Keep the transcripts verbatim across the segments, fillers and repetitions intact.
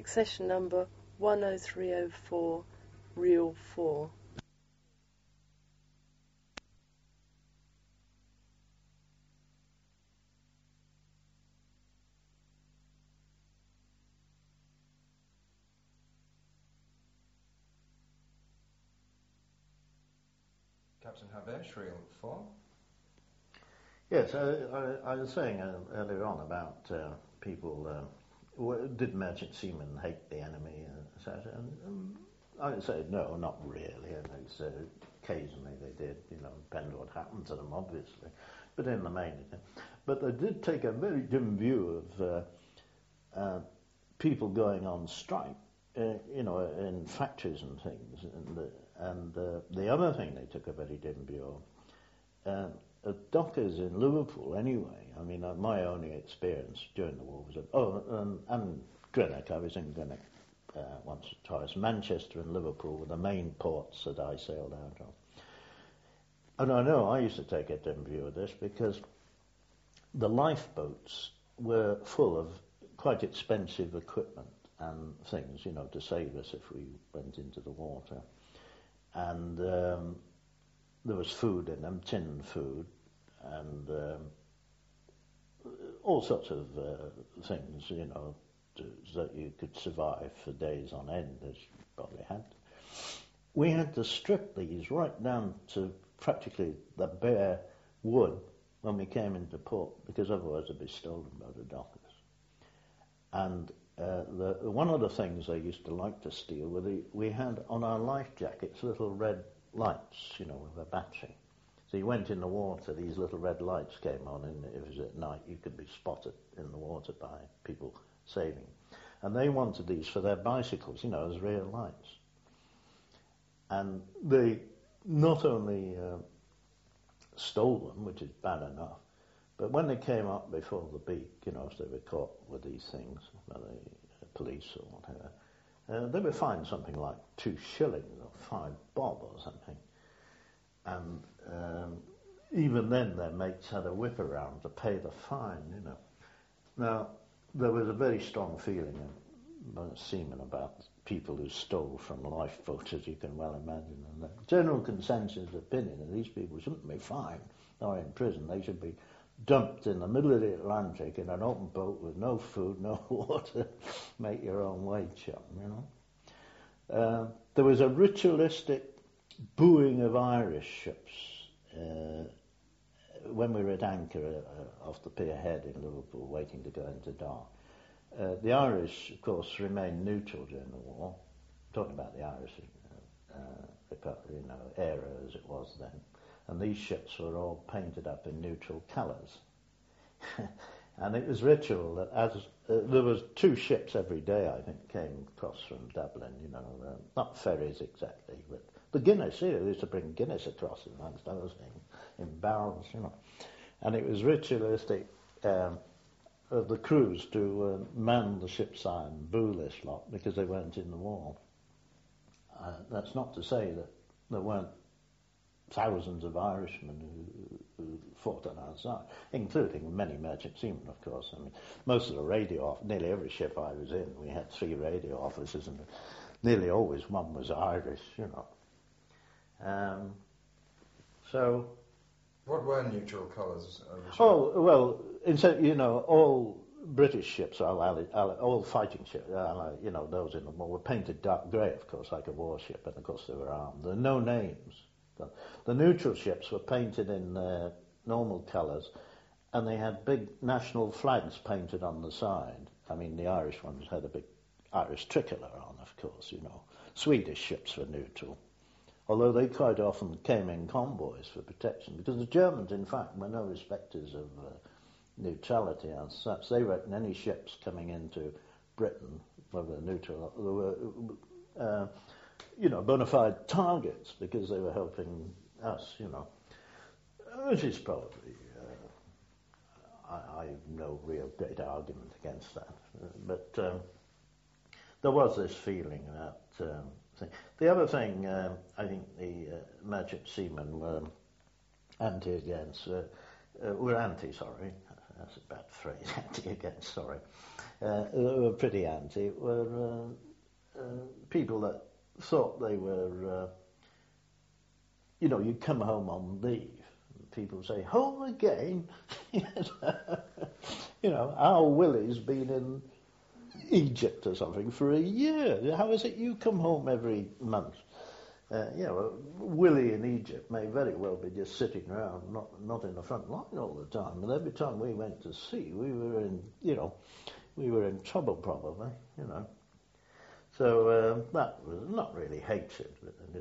accession number one oh three oh four, reel four. Captain Habesh, reel four. Yes, uh, I, I was saying uh, earlier on about uh, people, uh, w- did merchant seamen hate the enemy? Uh, et cetera? And, um, I would say no, not really. And it's, uh, occasionally they did, you know, depend what happened to them, obviously. But in the main, they did. But they did take a very dim view of uh, uh, people going on strike, uh, you know, in factories and things. And, the, and uh, the other thing they took a very dim view of, uh, at Dockers in Liverpool, anyway, I mean, uh, my only experience during the war was at, oh, um, and Greenock, I was in Greenock uh, once or twice. Manchester and Liverpool were the main ports that I sailed out of. And I know I used to take a dim view of this because the lifeboats were full of quite expensive equipment and things, you know, to save us if we went into the water. And um, there was food in them, tinned food, and um, all sorts of uh, things, you know, to, so that you could survive for days on end, as you probably had. We had to strip these right down to practically the bare wood when we came into port, because otherwise it'd be stolen by the dockers. And uh, the, one of the things they used to like to steal were the, we had on our life jackets little red lights, you know, with a battery. So you went in the water, these little red lights came on, and if it was at night, you could be spotted in the water by people sailing. And they wanted these for their bicycles, you know, as real lights. And they not only uh, stole them, which is bad enough, but when they came up before the beak, you know, if they were caught with these things by the uh, police or whatever, uh, they were fined something like two shillings or five bob or something. And um, even then their mates had a whip around to pay the fine, you know. Now, there was a very strong feeling among seamen about people who stole from lifeboats, as you can well imagine. And the general consensus opinion that these people shouldn't be fined or in prison. They should be dumped in the middle of the Atlantic in an open boat with no food, no water. Make your own way, chum, you know. Uh, there was a ritualistic booing of Irish ships uh, when we were at anchor uh, off the pier head in Liverpool, waiting to go into dock. Uh, the Irish, of course, remained neutral during the war. I'm talking about the Irish, uh, uh, you know, era as it was then. And these ships were all painted up in neutral colours. And it was ritual that as uh, there was two ships every day, I think, came across from Dublin, you know, uh, not ferries exactly, but the Guinness, you know, they used to bring Guinness across amongst other things, in barrels, you know. And it was ritualistic um, of the crews to uh, man the ship's side and boo this lot because they weren't in the war. Uh, that's not to say that there weren't thousands of Irishmen who, who fought on our side, including many merchant seamen, of course. I mean, most of the radio, nearly every ship I was in, we had three radio officers, and nearly always one was Irish, you know. Um, so... What were neutral colours? Oh, well, instead, you know, all British ships, all, all fighting ships, you know, those in the war, were painted dark grey, of course, like a warship, and of course they were armed. There are no names. The, the neutral ships were painted in uh, normal colours, and they had big national flags painted on the side. I mean, the Irish ones had a big Irish tricolour on, of course, you know. Swedish ships were neutral, although they quite often came in convoys for protection, because the Germans, in fact, were no respecters of uh, neutrality as such. They reckon any ships coming into Britain, whether neutral, they were, uh, you know, bona fide targets, because they were helping us, you know, which is probably, uh, I, I have no real great argument against that. Uh, but um, there was this feeling that... Um, thing. The other thing uh, I think the uh, merchant seamen were anti against, uh, uh, were anti, sorry, that's a bad phrase, anti again, sorry, uh, who were pretty anti, were uh, uh, people that thought they were, uh, you know, you'd come home on leave. People say, home again? You know, our Willie's been in Egypt or something for a year. How is it you come home every month? Uh, you know, Willie in Egypt may very well be just sitting around, not not in the front line all the time. And every time we went to sea, we were in, you know, we were in trouble probably, you know. So uh, that was not really hatred. But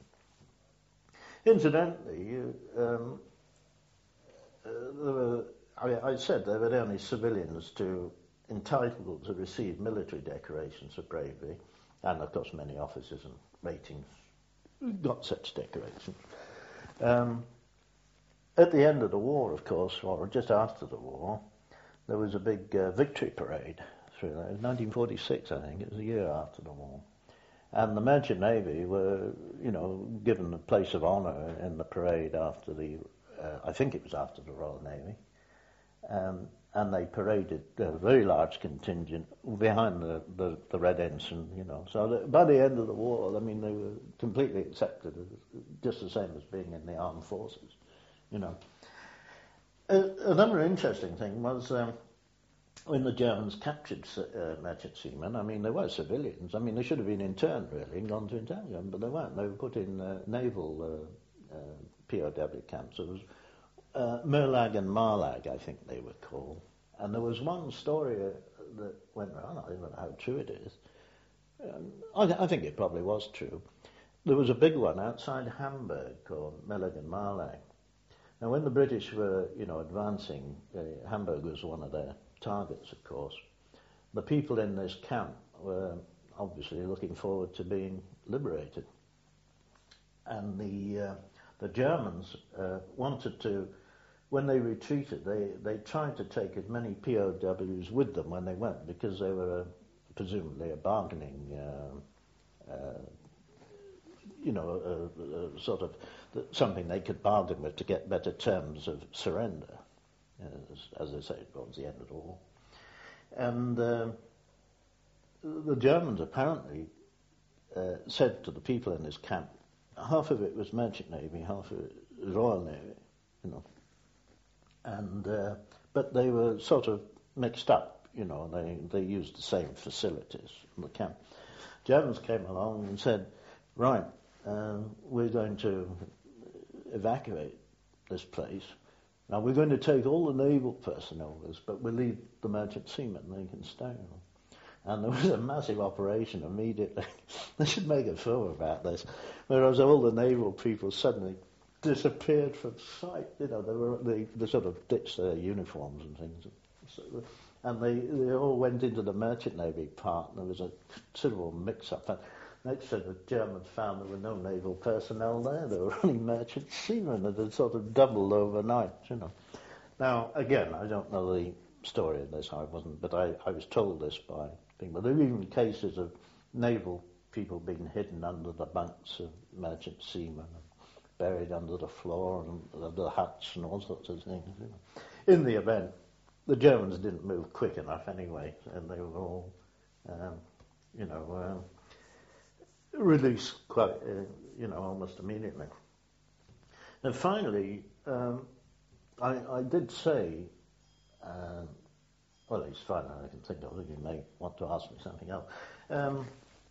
incidentally, you, um, uh, there were, I, I said there were only civilians to entitled to receive military decorations for bravery, and of course many officers and ratings got such decorations. Um, at the end of the war, of course, or just after the war, there was a big uh, victory parade through there. It was nineteen forty-six, I think. It was a year after the war. And the Merchant Navy were, you know, given a place of honour in the parade after the, uh, I think it was after the Royal Navy. Um, and they paraded a very large contingent behind the, the, the Red Ensign, you know. So that by the end of the war, I mean, they were completely accepted as just the same as being in the armed forces, you know. Uh, another interesting thing was um, when the Germans captured uh, merchant seamen, I mean, they were civilians. I mean, they should have been interned, really, and gone to internment, but they weren't. They were put in uh, naval uh, uh, P O W camps. It was Uh, Merlag and Marlag, I think they were called. And there was one story uh, that went around, I don't know how true it is. Um, I, th- I think it probably was true. There was a big one outside Hamburg called Merlag and Marlag. Now, when the British were, you know, advancing, uh, Hamburg was one of their targets, of course. The people in this camp were obviously looking forward to being liberated. And the uh, the Germans uh, wanted to, when they retreated, they, they tried to take as many P O Ws with them when they went, because they were uh, presumably a bargaining, uh, uh, you know, a, a sort of something they could bargain with to get better terms of surrender, as, as I say, towards the end of the war. And uh, the Germans apparently uh, said to the people in this camp, half of it was Merchant Navy, half of it was Royal Navy, you know. And uh, but they were sort of mixed up, you know. They they used the same facilities in the camp. Germans came along and said, right, uh, we're going to evacuate this place. Now we're going to take all the naval personnel with us, but we'll leave the merchant seamen. They can stay. And there was a massive operation immediately. They should make a film about this. Whereas all the naval people suddenly disappeared from sight. You know, they were they, they sort of ditched their uniforms and things. And they, they all went into the merchant navy part, and there was a considerable mix-up. And next thing, the Germans found there were no naval personnel there. There were only merchant seamen that had sort of doubled overnight, you know. Now, again, I don't know the story of this, I wasn't, but I, I was told this by people. There were even cases of naval people being hidden under the bunks of merchant seamen, and buried under the floor and under the huts and all sorts of things. You know. In the event, the Germans didn't move quick enough anyway, and they were all, um, you know, um, released quite, uh, you know, almost immediately. And finally, um, I, I did say, uh, well, it's fine, I can think of it, you may want to ask me something else, um,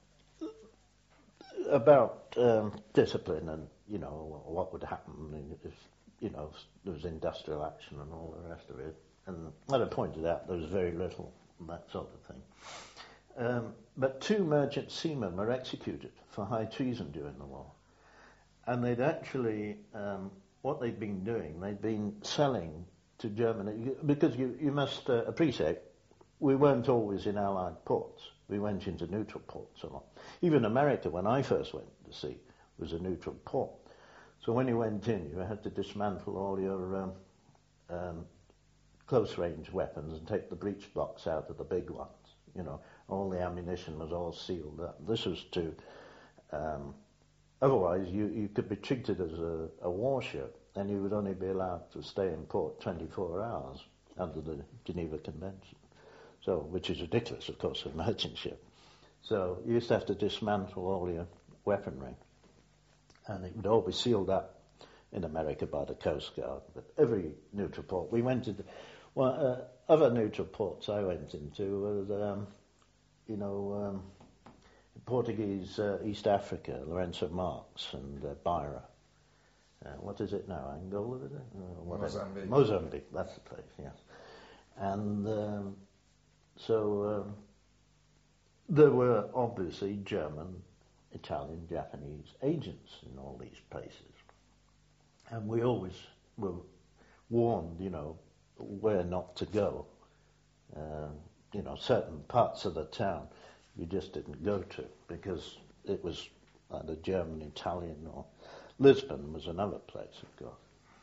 about um, discipline and, you know, what would happen if, you know, there was industrial action and all the rest of it. And as I pointed out, there was very little, that sort of thing. Um, but two merchant seamen were executed for high treason during the war. And they'd actually, um, what they'd been doing, they'd been selling to Germany, because you, you must uh, appreciate, we weren't always in Allied ports. We went into neutral ports a lot. Even America, when I first went to sea, was a neutral port. So when you went in, you had to dismantle all your um, um, close-range weapons and take the breech blocks out of the big ones. You know, all the ammunition was all sealed up. This was to, um, otherwise you, you could be treated as a, a warship, and you would only be allowed to stay in port twenty-four hours. under the Geneva Convention. So, which is ridiculous, of course, for a merchant ship. So you used to have to dismantle all your weaponry, and it would all be sealed up in America by the Coast Guard. But every neutral port, we went into, well, uh, other neutral ports I went into was, um, you know, um, Portuguese uh, East Africa, Lourenço Marques and uh, Beira. Uh, what is it now? Angola, is it? Uh, whatever. Mozambique. Mozambique, that's the place, yes. And um, so um, there were obviously German, Italian, Japanese agents in all these places. And we always were warned, you know, where not to go. Uh, you know, certain parts of the town you just didn't go to because it was either German, Italian, or Lisbon was another place, of course.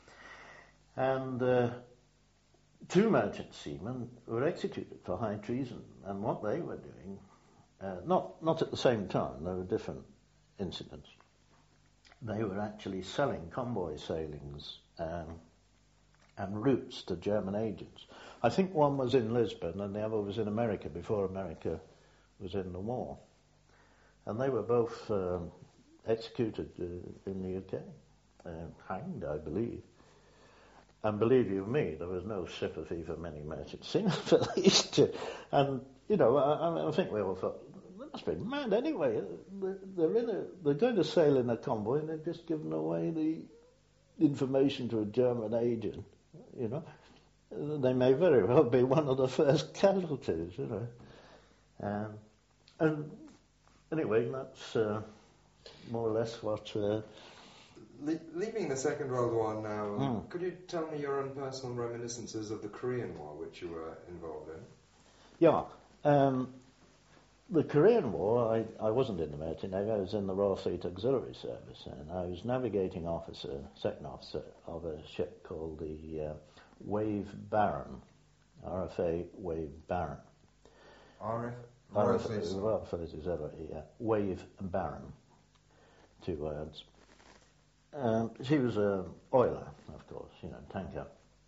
And uh, two merchant seamen were executed for high treason, and what they were doing, uh, not not at the same time, there were different incidents. They were actually selling convoy sailings um, and routes to German agents. I think one was in Lisbon and the other was in America before America was in the war. And they were both um, executed uh, in the U K, uh, hanged, I believe. And believe you me, there was no sympathy for many merchant seamen for these two. And, you know, I, I think we all thought, they must be mad anyway. They're, in a, they're going to sail in a convoy and they've just given away the information to a German agent, you know. They may very well be one of the first casualties, you know. Um, and anyway, that's uh, more or less what... Uh, Le- leaving the Second World War now, Mm. could you tell me your own personal reminiscences of the Korean War, which you were involved in? yeah. Um, the Korean War, I, I wasn't in the Merchant Navy, I was in the Royal Fleet Auxiliary Service, and I was navigating officer, second officer of a ship called the uh, Wave Baron, R F A Wave Baron. R F? R Royal F A, Fleet, sorry. Royal Fleet Auxiliary, yeah. Wave Baron, two words. Um, she was an oiler, of course, you know, tanker.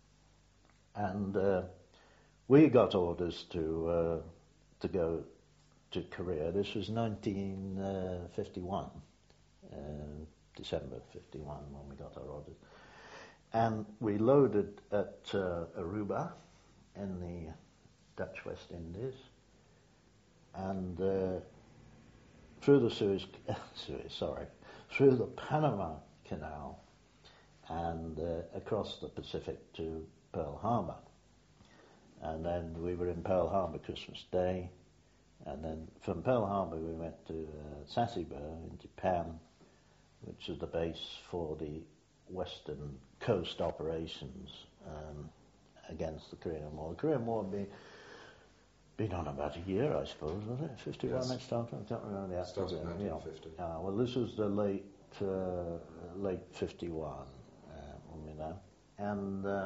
And uh, we got orders to uh, to go to Korea. This was nineteen fifty-one, uh, December fifty-one, when we got our orders. And we loaded at uh, Aruba in the Dutch West Indies, and uh, through the Suez, Suez, sorry, through the Panama Canal and uh, across the Pacific to Pearl Harbor. And then we were in Pearl Harbor Christmas Day, and then from Pearl Harbor we went to uh, Sasebo in Japan, which is the base for the Western Coast operations um, against the Korean War. The Korean War had been, been on about a year, I suppose, was it? fifty-one Yes. it started? I can't remember the It actual started in date. nineteen fifty. Yeah. Uh, well, this was the late uh, late fifty-one, uh, you know, and uh,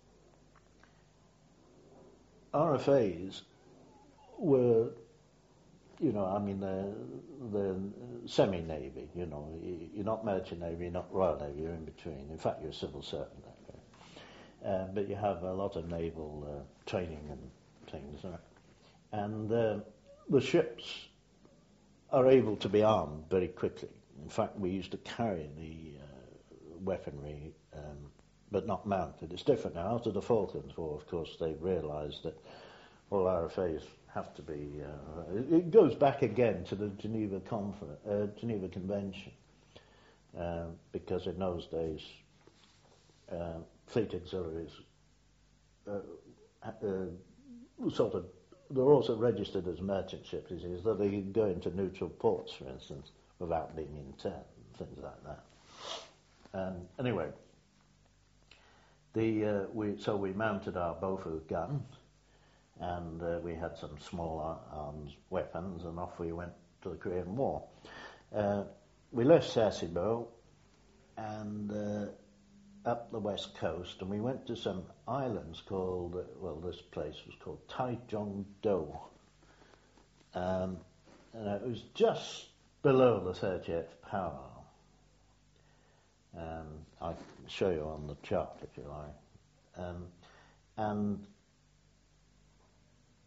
R F As were, you know, I mean, they're, they're semi-Navy, you know. You're not merchant Navy, you're not Royal Navy, you're in between. In fact, you're a civil servant. Uh, but you have a lot of naval uh, training and things. Uh, and uh, the ships are able to be armed very quickly. In fact, we used to carry the uh, weaponry, um, but not mounted. It's different now. After the Falklands War, of course, they realised that all R F As have to be... Uh, it, it goes back again to the Geneva, Confer- uh, Geneva Convention, uh, because in those days, uh, fleet auxiliaries uh, uh, sort of... They're also registered as merchant ships, you see, so they can go into neutral ports, for instance, without being interned, things like that. Um, anyway, the uh, we so we mounted our Bofors guns, and uh, we had some small arms weapons, and off we went to the Korean War. Uh, we left Sasebo and uh, up the west coast, and we went to some islands called, uh, well, this place was called Taichung-do. Um, and it was just below the thirty-eighth parallel. Um, I can show you on the chart if you like. Um, and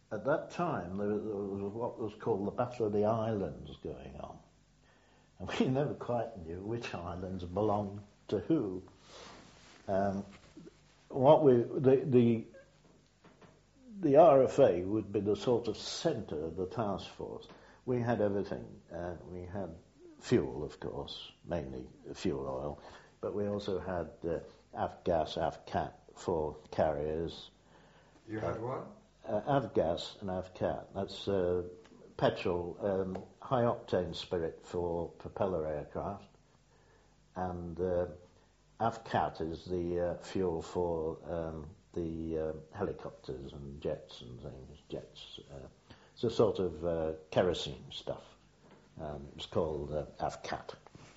at that time there was, there was what was called the Battle of the Islands going on. And we never quite knew which islands belonged to who. Um, what we the, the the R F A would be the sort of centre of the task force. We had everything. Uh, we had fuel, of course, mainly fuel oil, but we also had uh, Avgas, Avcat for carriers. You had what? Uh, Avgas and Avcat. That's uh, petrol, um, high-octane spirit for propeller aircraft, and uh, Avcat is the uh, fuel for um, the uh, helicopters and jets and things. Jets. Uh, it's a sort of uh, kerosene stuff. Um, it's called uh, Avcat.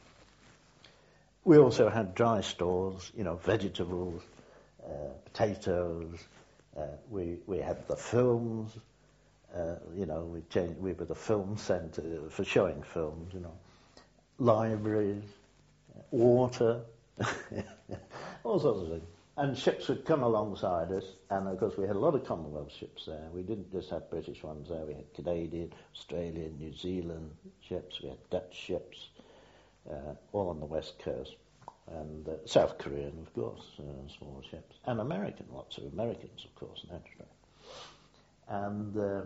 We also had dry stores, you know, vegetables, uh, potatoes. Uh, we we had the films. Uh, you know, we changed. We were the film centre for showing films. You know, libraries, water, all sorts of things. And ships would come alongside us, and of course we had a lot of Commonwealth ships there. We didn't just have British ones there. We had Canadian, Australian, New Zealand ships. We had Dutch ships, uh, all on the west coast, and uh, South Korean, of course, uh, small ships, and American, lots of Americans, of course, naturally. And uh,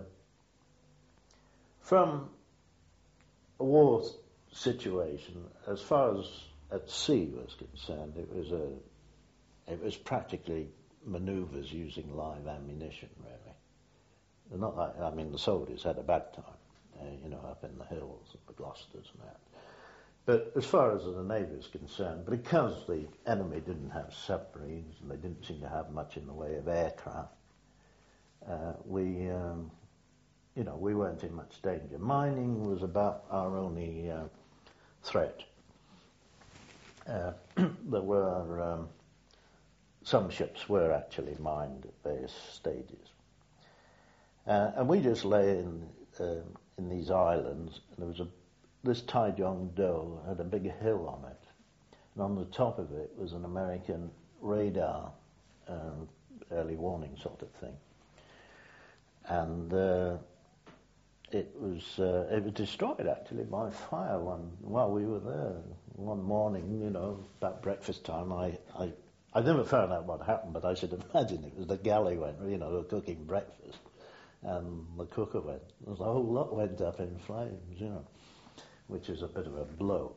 from a war situation, as far as at sea was concerned, it was a it was practically manoeuvres using live ammunition, really. Not like, I mean, the soldiers had a bad time, uh, you know, up in the hills, at the Gloucesters and that. But as far as the Navy is concerned, because the enemy didn't have submarines and they didn't seem to have much in the way of aircraft, uh, we, um, you know, we weren't in much danger. Mining was about our only uh, threat. Uh, there were um, some ships were actually mined at various stages, uh, and we just lay in uh, in these islands. And there was a this Taichung Do had a big hill on it, and on the top of it was an American radar, um, early warning sort of thing, and uh, it was uh, it was destroyed actually by fire one while we were there. One morning, you know, about breakfast time, I, I, I never found out what happened, but I should imagine it was the galley went, you know, they were cooking breakfast, and the cooker went. The whole lot went up in flames, you know, which is a bit of a blow.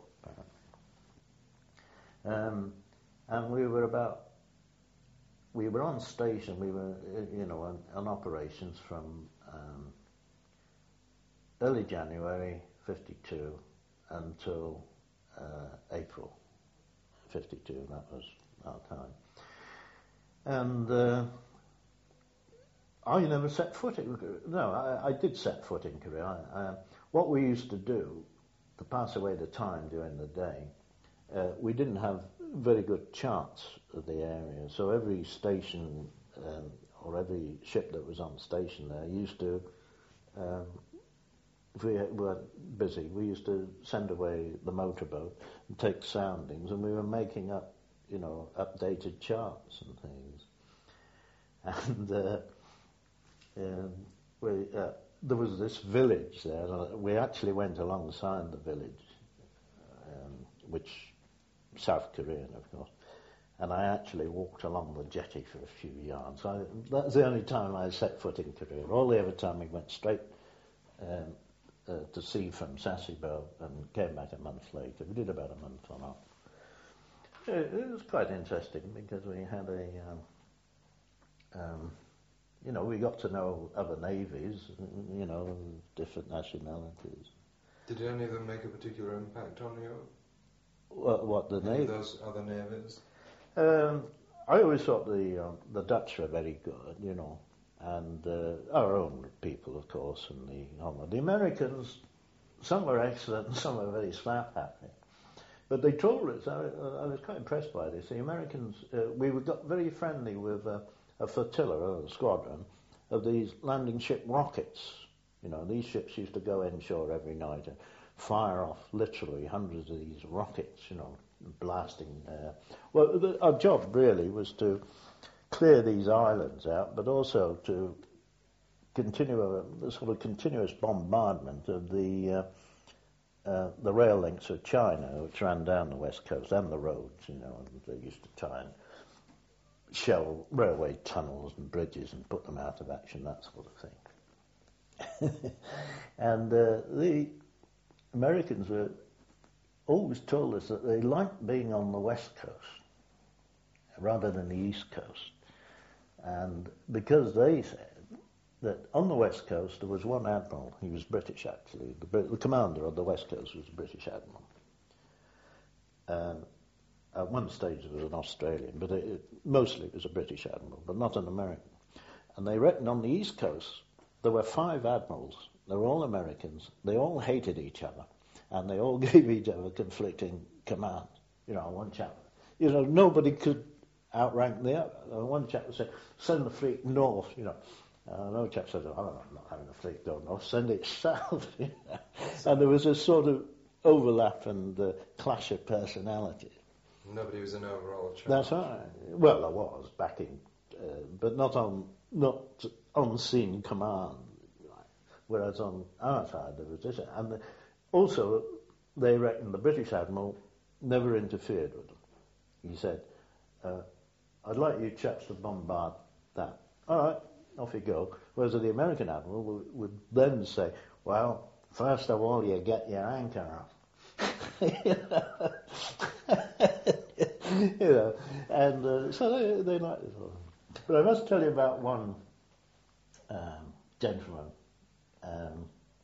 Um, and we were about, we were on station, we were, you know, on, on operations from um, early January fifty-two until uh, April fifty-two, that was our time. And uh, I never set foot in Korea. No, I, I did set foot in Korea. I, uh, what we used to do to pass away the time during the day, uh, we didn't have very good charts of the area, so every station um, or every ship that was on station there used to, um, if we were busy, we used to send away the motorboat and take soundings, and we were making up, you know, updated charts and things. And uh, um, we, uh, there was this village there. We actually went alongside the village, um, which South Korean, of course. And I actually walked along the jetty for a few yards. I, that's the only time I set foot in Korea. All the other time we went straight um, uh, to sea from Sasebo and came back a month later. We did about a month on off. It, it was quite interesting because we had a, um, um, you know, we got to know other navies, you know, different nationalities. Did any of them make a particular impact on you? What, what the navy? Those other navies? Um, I always thought the uh, the Dutch were very good, you know, and uh, our own people, of course, and the um, the Americans. Some were excellent, and some were very slap happy. But they told us. I, I was quite impressed by this. The Americans, uh, we got very friendly with uh, a flotilla or a squadron of these landing ship rockets. You know, these ships used to go inshore every night and fire off literally hundreds of these rockets, you know, blasting. Uh, well, the, our job really was to clear these islands out, but also to continual, sort of continuous bombardment of the uh, uh, the rail links of China, which ran down the west coast, and the roads. You know, and they used to try and shell railway tunnels and bridges and put them out of action, that sort of thing. And uh, the Americans were always told us that they liked being on the west coast rather than the east coast. And because they said that on the west coast there was one admiral, he was British actually, the, the commander of the west coast was a British admiral. And at one stage it was an Australian, but it, it, mostly it was a British admiral, but not an American. And they reckoned on the east coast there were five admirals, they were all Americans, they all hated each other, and they all gave each other conflicting commands. You know, one chap, you know, nobody could outrank the other. One chap would say, send the fleet north, you know. Uh, another chap said, oh, I'm not having the fleet go north, send it south. You know? And there was a sort of overlap and uh, clash of personalities. Nobody was an overall challenge. That's right. Well, there was back in, uh, but not on not on scene command. Whereas on our side there was this, and the, also they reckoned the British admiral never interfered with them. He said, uh, "I'd like you chaps to bombard that." All right, off you go. Whereas the American admiral would, would then say, "Well, first of all, you get your anchor up." You know, and uh, so they, they like this one. But I must tell you about one um, gentleman. Um,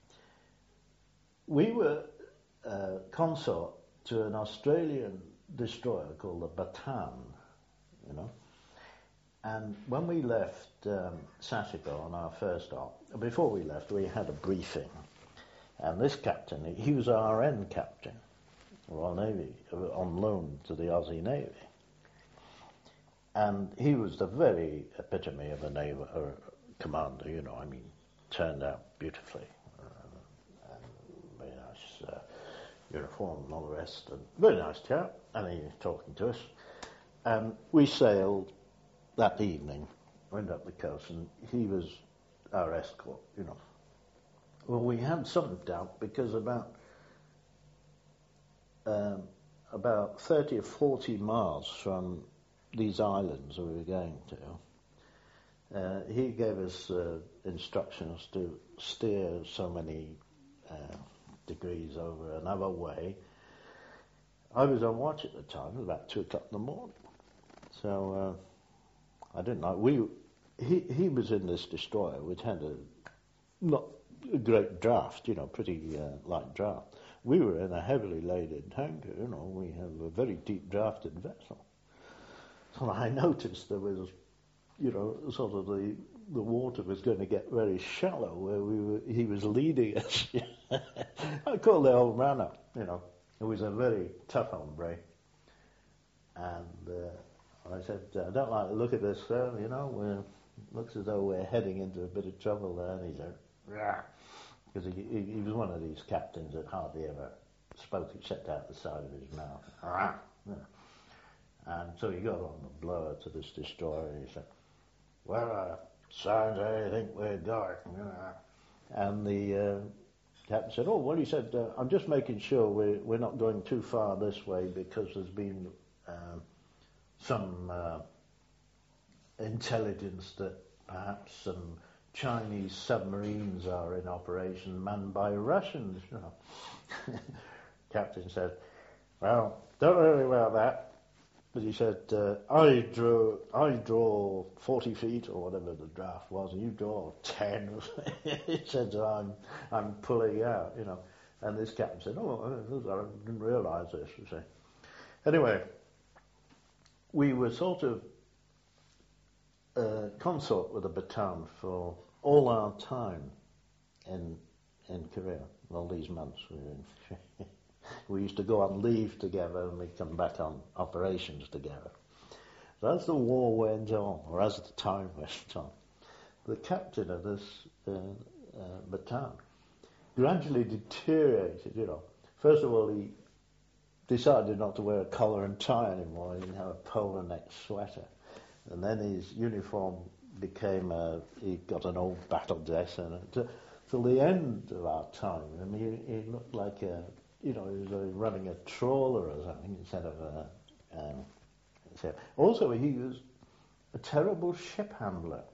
we were uh, consort to an Australian destroyer called the Bataan, you know. And when we left um, Sasebo on our first op, before we left, we had a briefing. And this captain, he was our R N captain, Royal Navy, on loan to the Aussie Navy. And he was the very epitome of a naval uh, commander, you know, I mean, turned out beautifully. Uh, and very nice uh, uniform and all the rest. And very nice chap. And he was talking to us. And we sailed that evening, went up the coast, and he was our escort, you know. Well, we had some doubt because about um, about thirty or forty miles from these islands we were going to, uh, he gave us uh, instructions to steer so many uh, degrees over another way. I was on watch at the time. It was about two o'clock in the morning, so uh, I didn't know. We he he was in this destroyer, which had a not a great draft, you know, pretty uh, light draft. We were in a heavily laden tanker, you know. We have a very deep drafted vessel. So I noticed there was, you know, sort of the the water was going to get very shallow where we were. He was leading us. I called the old man up, you know. He was a very tough hombre, and uh, I said, "I don't like the look of this, sir. You know, we're, looks as though we're heading into a bit of trouble there." And he said, "Rah," because he, he, he was one of these captains that hardly ever spoke except out the side of his mouth. Rah. Yeah. And so he got on the blower to this destroyer and he said, "Well, uh, Sergeant, I think we're going." You know. And the uh, captain said, "Oh, well," he said, uh, "I'm just making sure we're, we're not going too far this way because there's been uh, some uh, intelligence that perhaps some Chinese submarines are in operation manned by Russians." You know. Captain said, "Well, don't worry about that." But he said, uh, I draw I draw forty feet or whatever the draft was, and you draw ten. He said, so I'm I'm pulling out, you know. And this captain said, "Oh, I didn't realise this." You see. Anyway, we were sort of uh, consort with the Bataan for all our time in in Korea. All these months we were in. We used to go on leave together and we'd come back on operations together. So as the war went on, or as the time went on, the captain of this uh, uh, Bataan gradually deteriorated, you know. First of all, he decided not to wear a collar and tie anymore. He didn't have a polo neck sweater. And then his uniform became a, he got an old battle dress and it, till the end of our time. I mean, he, he looked like a, you know, he was uh, running a trawler or something instead of a. Um, so also, he was a terrible ship handler,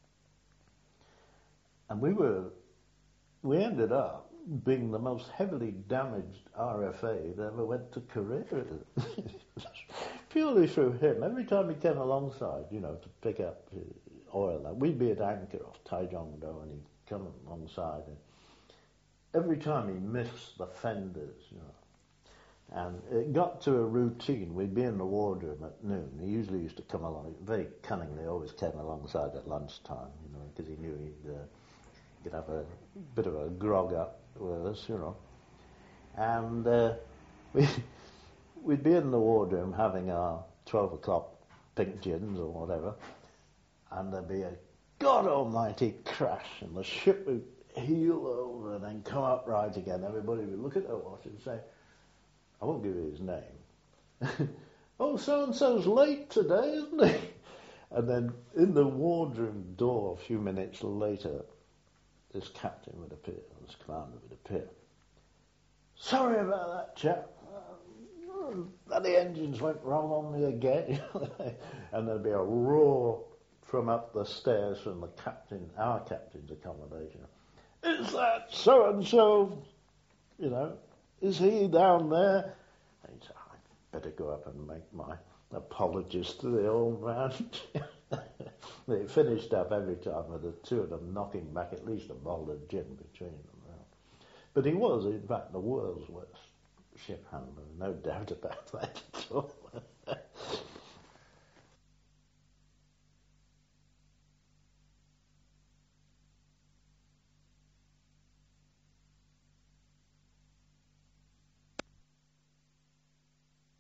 and we were, we ended up being the most heavily damaged R F A that ever went to Korea. Purely through him. Every time he came alongside, you know, to pick up oil, we'd be at anchor off Taichung-do and he'd come alongside. And every time he missed the fenders, you know. And it got to a routine. We'd be in the wardroom at noon. He usually used to come along, very cunningly, always came alongside at lunchtime, you know, because he knew he'd, uh, he'd have a bit of a grog up with us, you know. And uh, we... We'd be in the wardroom having our twelve o'clock pink gins or whatever, and there'd be a God almighty crash, and the ship would heel over and then come upright again. Everybody would look at their watch and say, I won't give you his name. Oh, so-and-so's late today, isn't he? And then in the wardroom door a few minutes later, this captain would appear, this commander would appear. Sorry about that, chap. The engines went wrong on me again. And there'd be a roar from up the stairs from the captain, our captain's accommodation. Is that so-and-so? You know, is he down there? And he'd say, I'd better go up and make my apologies to the old man. They finished up every time with the two of them knocking back at least a bottle of gin between them. But he was, in fact, the world's worst ship handler, no doubt about that at all.